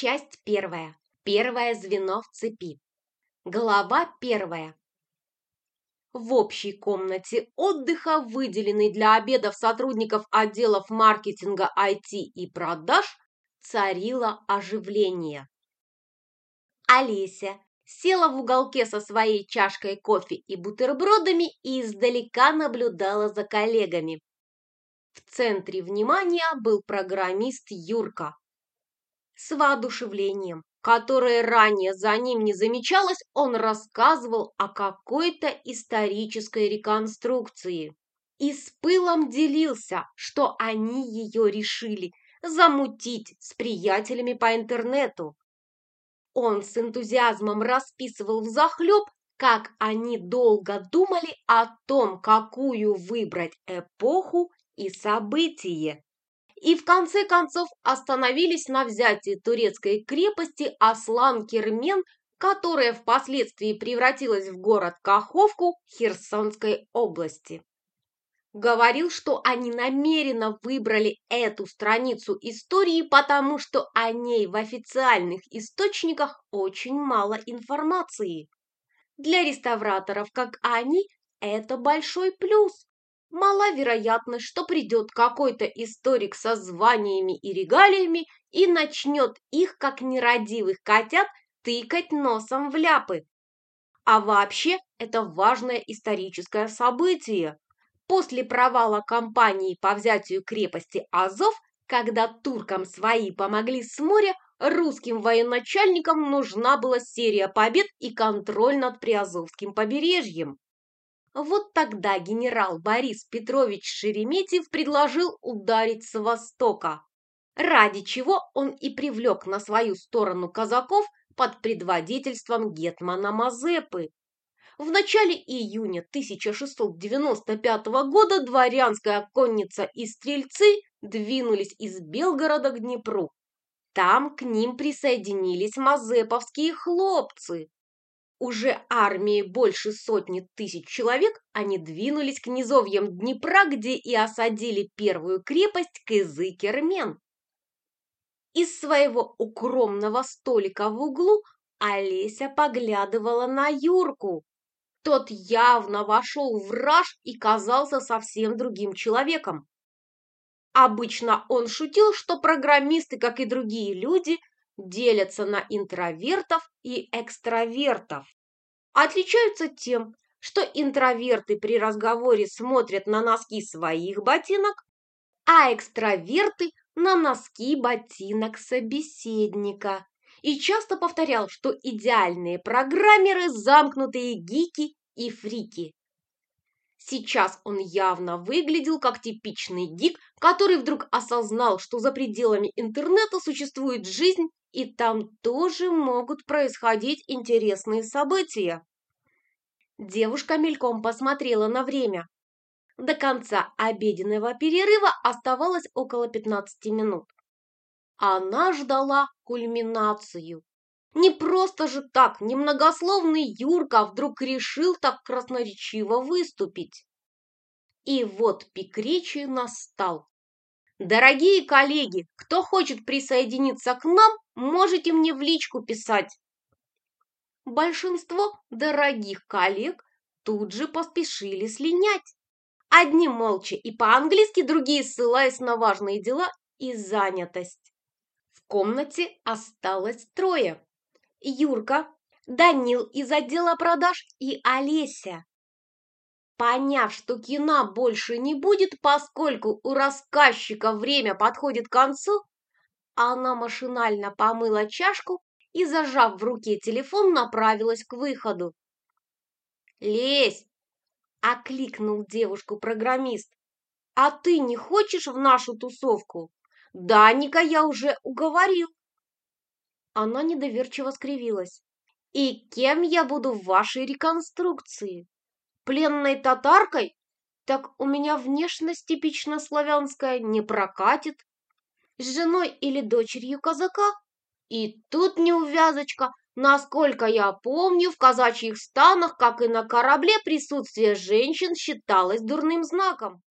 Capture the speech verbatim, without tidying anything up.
Часть первая. Первое звено в цепи. Глава первая. В общей комнате отдыха, выделенной для обедов сотрудников отделов маркетинга, ай ти и продаж, царило оживление. Олеся села в уголке со своей чашкой кофе и бутербродами и издалека наблюдала за коллегами. В центре внимания был программист Юрка. С воодушевлением, которое ранее за ним не замечалось, он рассказывал о какой-то исторической реконструкции и с пылом делился, что они ее решили замутить с приятелями по интернету. Он с энтузиазмом расписывал взахлеб, как они долго думали о том, какую выбрать эпоху и событие. И в конце концов остановились на взятии турецкой крепости Аслан-Кермен, которая впоследствии превратилась в город Каховку Херсонской области. Говорил, что они намеренно выбрали эту страницу истории, потому что о ней в официальных источниках очень мало информации. Для реставраторов, как они, это большой плюс. Мала вероятность, что придет какой-то историк со званиями и регалиями и начнет их, как нерадивых котят, тыкать носом в ляпы. А вообще, это важное историческое событие. После провала кампании по взятию крепости Азов, когда туркам свои помогли с моря, русским военачальникам нужна была серия побед и контроль над Приазовским побережьем. Вот тогда генерал Борис Петрович Шереметьев предложил ударить с востока, ради чего он и привлек на свою сторону казаков под предводительством гетмана Мазепы. В начале июня тысяча шестьсот девяносто пятого года дворянская конница и стрельцы двинулись из Белгорода к Днепру. Там к ним присоединились мазеповские хлопцы. Уже армией больше сотни тысяч человек они двинулись к низовьям Днепра, где и осадили первую крепость Кызы-Кермен. Из своего укромного столика в углу Олеся поглядывала на Юрку. Тот явно вошел в раж и казался совсем другим человеком. Обычно он шутил, что программисты, как и другие люди, делятся на интровертов и экстравертов. Отличаются тем, что интроверты при разговоре смотрят на носки своих ботинок, а экстраверты на носки ботинок собеседника. И часто повторял, что идеальные программеры – замкнутые гики и фрики. Сейчас он явно выглядел как типичный гик, который вдруг осознал, что за пределами интернета существует жизнь, и там тоже могут происходить интересные события. Девушка мельком посмотрела на время. До конца обеденного перерыва оставалось около пятнадцати минут. Она ждала кульминацию. Не просто же так немногословный Юрка вдруг решил так красноречиво выступить. И вот пик речи настал. Дорогие коллеги, кто хочет присоединиться к нам, можете мне в личку писать. Большинство дорогих коллег тут же поспешили слинять. Одни молча и по-английски, другие ссылаясь на важные дела и занятость. В комнате осталось трое. Юрка, Данил из отдела продаж и Олеся. Поняв, что кино больше не будет, поскольку у рассказчика время подходит к концу, она машинально помыла чашку и, зажав в руке телефон, направилась к выходу. «Лезь!» – окликнул девушку программист. «А ты не хочешь в нашу тусовку? Даника я уже уговорил». Она недоверчиво скривилась. «И кем я буду в вашей реконструкции? Пленной татаркой? Так у меня внешность типично славянская, не прокатит. С женой или дочерью казака? И тут неувязочка. Насколько я помню, в казачьих станах, как и на корабле, присутствие женщин считалось дурным знаком».